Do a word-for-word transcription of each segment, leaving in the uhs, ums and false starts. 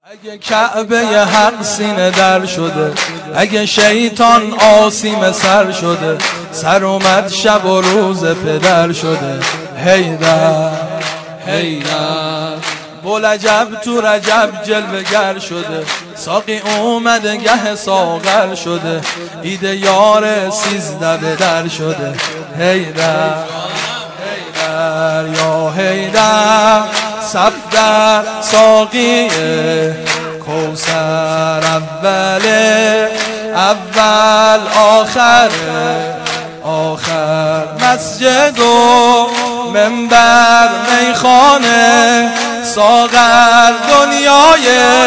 اگه کعبه حق سینه در شده، اگه شیطان آسیم سر شده، سر اومد شب و روز پدر شده. حیدر حیدر بولجب تو رجب جلوه گر شده، ساقی اومده گه ساغر شده، ایده یار سیزده به در شده. حیدر حیدر یا حیدر صف در ساقیه کوثر، اوله اول آخره آخر، مسجد و منبر میخانه ساغر، دنیای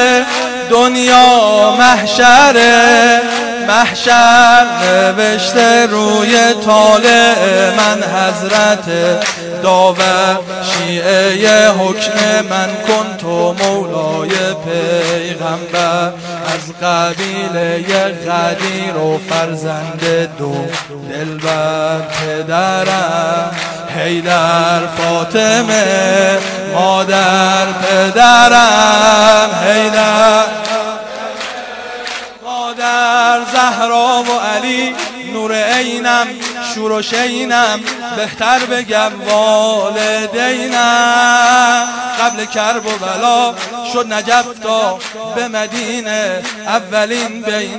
دنیا محشره محشر، نوشته روی طالع من حضرت داور، شیعه حکم من کن تو مولای پیغمبر، از قبیله غدیر و فرزند دو دلبر پدرم، حیدر فاطمه مادر پدرم، حیدر مادر زهرا و علی نور عینم، شور و شینم بهتر بگم والدینم، قبل کرب و بلا شد نجف تا به مدینه، اولین بین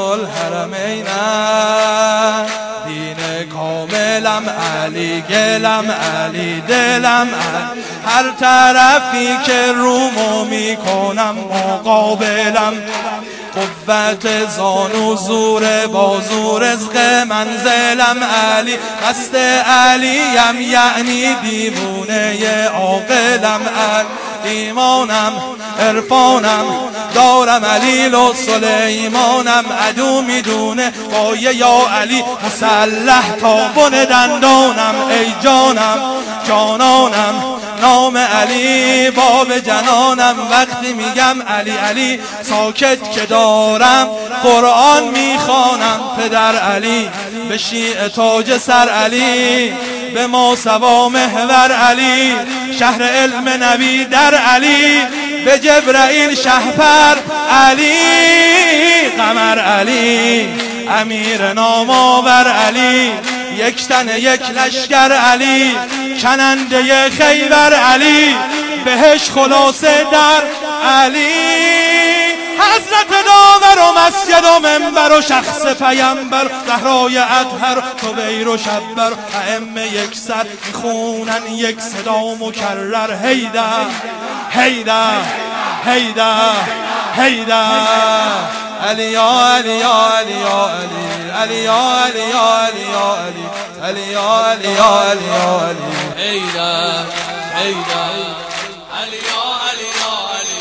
الحرمینم، دین کاملم علی گلم علی دلم علی، هر طرفی که رومو میکنم مقابلم، قوت زانو زور بازو رزق منزلم علی، قصد علیم یعنی دیوونه عاقلم علی، ایمانم عرفانم دارم علیل و سلیمانم، عدو میدونه پایه یا علی مسلح تا بن دندانم، ای جانم جانانم نام علی باب جنانم، وقتی میگم علی علی ساکت که دارم قرآن میخوانم، پدر علی به شیعه تاج سر علی، به ما سوا محور علی، شهر علم نبی در علی، به جبرائیل شهپر علی، قمر علی امیر نامآور علی، یک تن یک لشکر علی، کننده خیبر علی، بهش خلاصه در علی، حضرت داور و مسجد و منبر و شخص پیمبر، زهرای اطهر طبیر و شبر، ائمه یک سر میخونن یک صدا مکرر، حیدر حیدر حیدر حیدر علی یا علی یا علی یا علی علی یا علی یا علی یا علی علی یا علی یا علی یا علی حیدر حیدر علی یا علی یا علی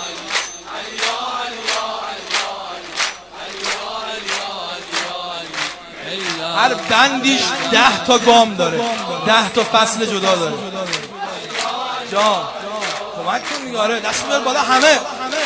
هر بندیش ده تا گام داره، ده تا فصل جدا داره. جان کمک کن میگاره دست بیار بالا همه.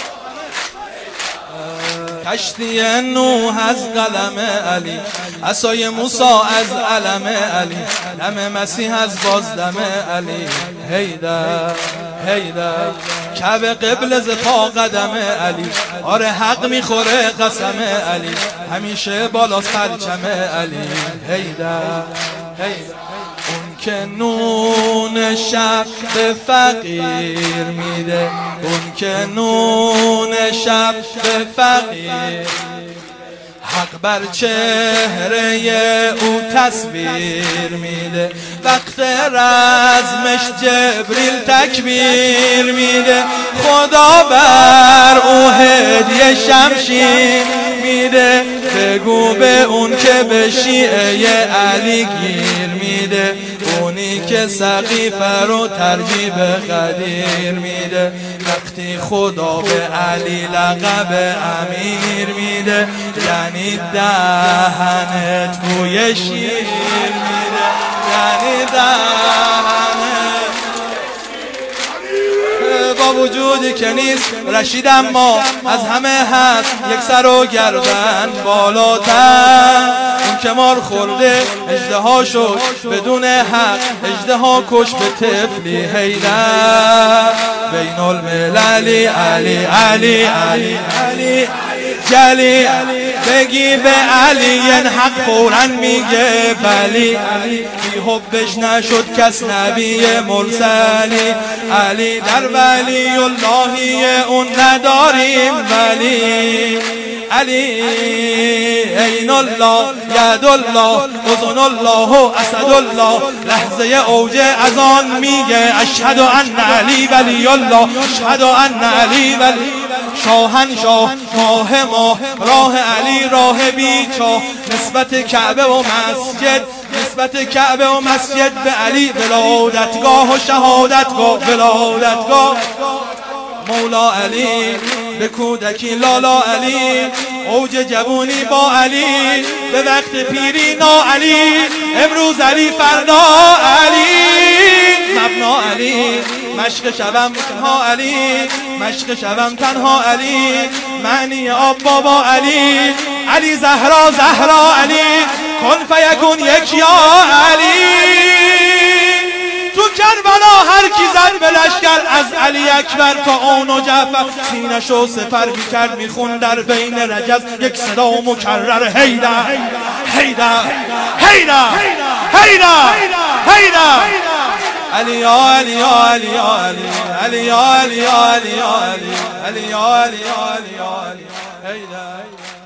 کشتی نوح از قلم علی، عصای موسی از علم علی، دم مسیح از بازدم علی، حیدر حیدر کعبه قبله ز پا قدم علی، آره حق میخوره قسم علی، همیشه بالاست پرچم علی، حیدر حیدر اون که نون شب به فقیر میده، اون که نون شب به فقیر، حق بر چهره او تصویر میده، وقت رزمش جبریل تکبیر میده، خدا بر او هدیه شمشیر میده، بگو به اون که به شیعه علی گیر میده، اونی که سقیفه رو ترجیب قدیر میده، وقتی خدا به علی لقب امیر میده، یعنی دهنت بوی شیر میده، یعنی دهنت با وجودی که نیست رشید اما از همه هست یک سر و گردن بالاتر. اون که مار خورده اژدها شد بدون حق، اژدها کش به طفلی حیدر. بین المللی علی علی علی علی جلی، بگی به علی حق فوراً میگه بلی. بی حبش نشد کس نبی مرسلی، علی در ولی اللهی اون نداریم ولی. علی عین الله ید الله اذن الله اسد الله، لحظه اوج از آن میگه اشهد ان علی ولی الله، اشهد ان علی ولی شاهنشاه ماه ماه. راه علی راه بیچاه، نسبت کعبه و مسجد، نسبت کعبه و مسجد به علی ولادتگاه و شهادتگاه. ولادتگاه مولا علی به کودکی لالا علی، اوج جوونی با علی به وقت پیری نا علی. امروز علی فردا علی، مبنا علی مشق شبم تنها علی، مشق شبم تنها علی. معنی آب بابا علی، علی زهرا زهرا علی، کن فیکون یک یا علی. تو کربلا هر کی زد به لشکر از علی اکبر تا اون و جعفر، سینشو سپر میکرد میخون در بین رجز یک صدا مکرر حیدر حیدر حیدر حیدر حیدر. علی یا علی یا علی یا علی علی یا علی یا علی یا علی علی یا علی یا علی یا علی حیدر.